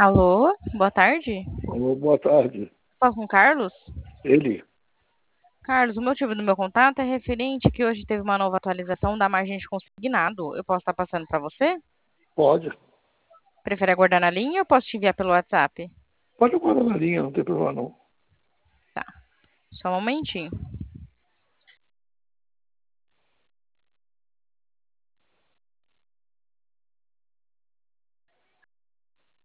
Alô, boa tarde. Alô, boa tarde. Falo com o Carlos. Ele Carlos, o motivo do meu contato é referente que hoje teve uma nova atualização da margem de consignado. Eu posso estar passando para você? pode. Prefere aguardar na linha ou posso te enviar pelo WhatsApp? Pode aguardar na linha, não tem problema não. Tá, só um momentinho.